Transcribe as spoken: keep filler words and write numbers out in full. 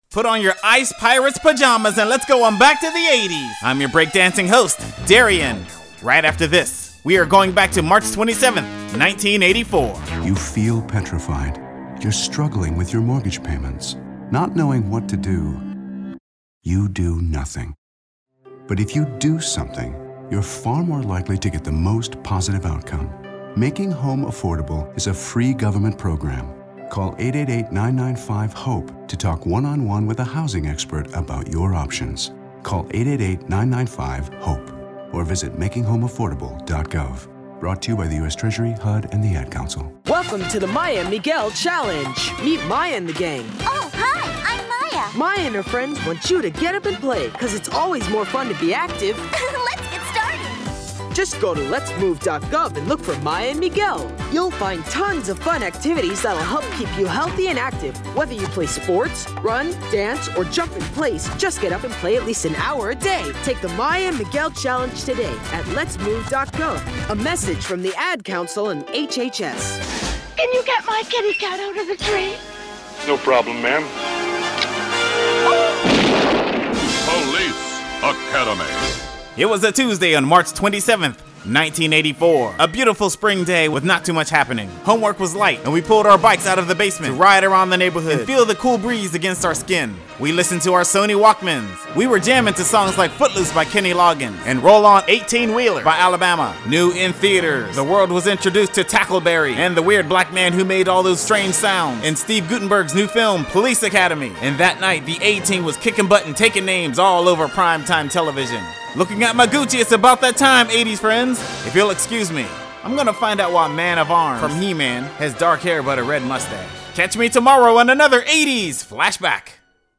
Put on your Ice Pirates pajamas and let's go on back to the eighties. I'm your breakdancing host, Darian. Right after this, we are going back to March twenty-seventh, nineteen eighty-four. You feel petrified. You're struggling with your mortgage payments, not knowing what to do. You do nothing. But if you do something, you're far more likely to get the most positive outcome. Making Home Affordable is a free government program. Call eight eight eight, nine nine five, HOPE to talk one-on-one with a housing expert about your options. Call eight eight eight, nine nine five, HOPE or visit making home affordable dot gov. Brought to you by the U S Treasury, H U D, and the Ad Council. Welcome to the Maya and Miguel Challenge. Meet Maya and the gang. Oh, hi, I'm Maya. Maya and her friends want you to get up and play, because it's always more fun to be active. Let's get started. Just go to lets move dot gov and look for Maya and Miguel. You'll find tons of fun activities that'll help keep you healthy and active. Whether you play sports, run, dance, or jump in place, just get up and play at least an hour a day. Take the Maya and Miguel Challenge today at lets move dot gov. A message from the Ad Council and H H S. Can you get my kitty cat out of the tree? No problem, ma'am. Police Academy. It was a Tuesday on March twenty-seventh, nineteen eighty-four. A beautiful spring day with not too much happening. Homework was light, and we pulled our bikes out of the basement to ride around the neighborhood and feel the cool breeze against our skin. We listened to our Sony Walkmans. We were jamming to songs like Footloose by Kenny Loggins and Roll On eighteen Wheeler by Alabama. New in theaters, the world was introduced to Tackleberry and the weird black man who made all those strange sounds in Steve Guttenberg's new film, Police Academy. And that night, the A-Team was kicking butt and taking names all over primetime television. Looking at my Gucci, it's about that time, eighties friends. If you'll excuse me, I'm gonna find out why Man of Arms from He-Man has dark hair but a red mustache. Catch me tomorrow on another eighties Flashback.